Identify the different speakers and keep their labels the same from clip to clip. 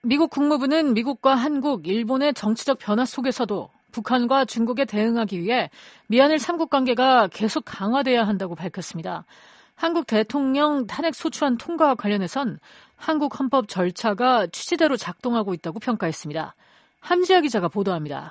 Speaker 1: 미국 국무부는 미국과 한국, 일본의 정치적 변화 속에서도 북한과 중국에 대응하기 위해 미한일 3국 관계가 계속 강화돼야 한다고 밝혔습니다. 한국 대통령 탄핵 소추안 통과와 관련해선 한국 헌법 절차가 취지대로 작동하고 있다고 평가했습니다. 함지아 기자가 보도합니다.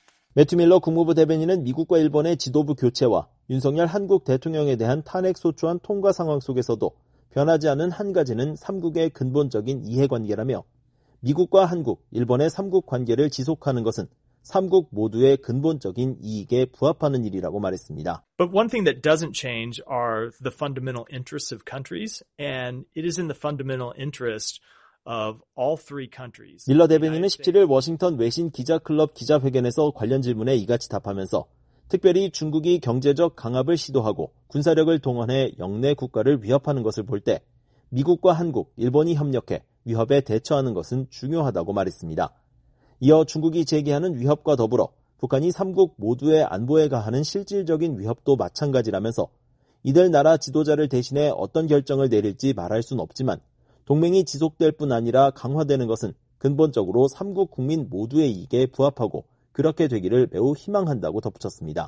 Speaker 2: 매튜 밀러 국무부 대변인은 미국과 일본의 지도부 교체와 윤석열 한국 대통령에 대한 탄핵 소추안 통과 상황 속에서도 변하지 않은 한 가지는 3국의 근본적인 이해관계라며 미국과 한국, 일본의 3국 관계를 지속하는 것은 3국 모두의 근본적인 이익에 부합하는 일이라고 말했습니다.
Speaker 3: But one thing that doesn't change are the fundamental interests of countries, and it is in the fundamental interest of all three countries.
Speaker 2: 밀러 대변인은 17일 워싱턴 외신 기자클럽 기자회견에서 관련 질문에 이같이 답하면서 특별히 중국이 경제적 강압을 시도하고 군사력을 동원해 영내 국가를 위협하는 것을 볼 때 미국과 한국, 일본이 협력해 위협에 대처하는 것은 중요하다고 말했습니다. 이어 중국이 제기하는 위협과 더불어 북한이 3국 모두의 안보에 가하는 실질적인 위협도 마찬가지라면서 이들 나라 지도자를 대신해 어떤 결정을 내릴지 말할 순 없지만 동맹이 지속될 뿐 아니라 강화되는 것은 근본적으로 3국 국민 모두의 이익에 부합하고 그렇게 되기를 매우 희망한다고 덧붙였습니다.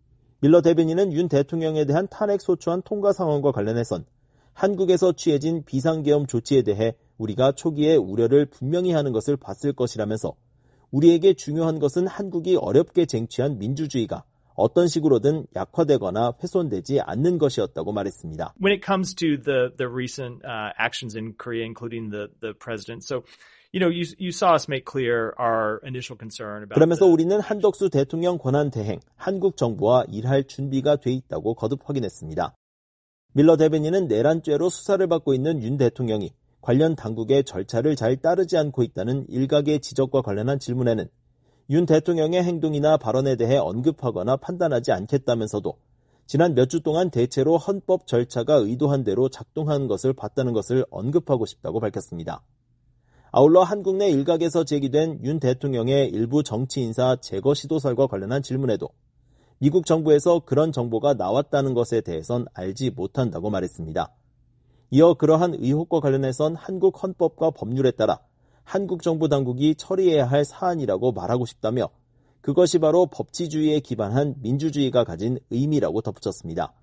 Speaker 2: 밀러 대변인은 윤 대통령에 대한 탄핵 소추안 통과 상황과 관련해선 한국에서 취해진 비상계엄 조치에 대해 우리가 초기에 우려를 분명히 하는 것을 봤을 것이라면서 우리에게 중요한 것은 한국이 어렵게 쟁취한 민주주의가 어떤 식으로든 약화되거나 훼손되지 않는 것이었다고 말했습니다.
Speaker 3: When it comes to the recent actions in Korea, including the president, so you saw us make clear our initial concern about.
Speaker 2: 그러면서 우리는 한덕수 대통령 권한 대행, 한국 정부와 일할 준비가 돼 있다고 거듭 확인했습니다. 밀러 대변인은 내란죄로 수사를 받고 있는 윤 대통령이 관련 당국의 절차를 잘 따르지 않고 있다는 일각의 지적과 관련한 질문에는 윤 대통령의 행동이나 발언에 대해 언급하거나 판단하지 않겠다면서도 지난 몇 주 동안 대체로 헌법 절차가 의도한 대로 작동한 것을 봤다는 것을 언급하고 싶다고 밝혔습니다. 아울러 한국 내 일각에서 제기된 윤 대통령의 일부 정치 인사 제거 시도설과 관련한 질문에도 미국 정부에서 그런 정보가 나왔다는 것에 대해선 알지 못한다고 말했습니다. 이어 그러한 의혹과 관련해선 한국 헌법과 법률에 따라 한국 정부 당국이 처리해야 할 사안이라고 말하고 싶다며 그것이 바로 법치주의에 기반한 민주주의가 가진 의미라고 덧붙였습니다.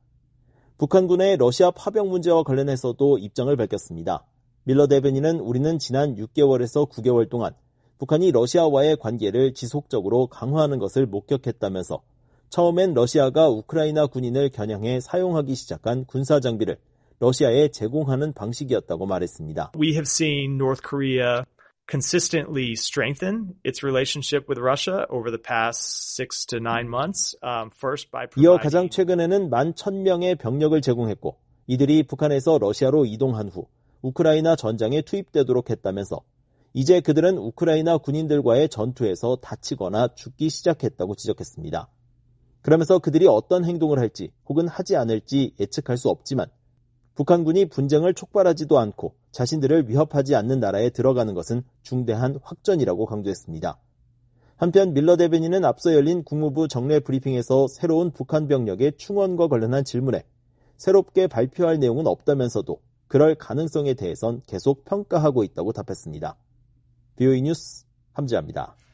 Speaker 2: 북한군의 러시아 파병 문제와 관련해서도 입장을 밝혔습니다. 밀러 대변인은 우리는 지난 6개월에서 9개월 동안 북한이 러시아와의 관계를 지속적으로 강화하는 것을 목격했다면서 처음엔 러시아가 우크라이나 군인을 겨냥해 사용하기 시작한 군사장비를 러시아에 제공하는 방식이었다고 말했습니다.
Speaker 3: We have seen North Korea consistently strengthen its relationship with Russia over the past 6 to 9 months. First by
Speaker 2: 이어 가장 최근에는 11,000명의 병력을 제공했고 이들이 북한에서 러시아로 이동한 후 우크라이나 전장에 투입되도록 했다면서 이제 그들은 우크라이나 군인들과의 전투에서 다치거나 죽기 시작했다고 지적했습니다. 그러면서 그들이 어떤 행동을 할지 혹은 하지 않을지 예측할 수 없지만 북한군이 분쟁을 촉발하지도 않고 자신들을 위협하지 않는 나라에 들어가는 것은 중대한 확전이라고 강조했습니다. 한편 밀러 대변인은 앞서 열린 국무부 정례 브리핑에서 새로운 북한 병력의 충원과 관련한 질문에 새롭게 발표할 내용은 없다면서도 그럴 가능성에 대해선 계속 평가하고 있다고 답했습니다. BOE 뉴스 함지아입니다.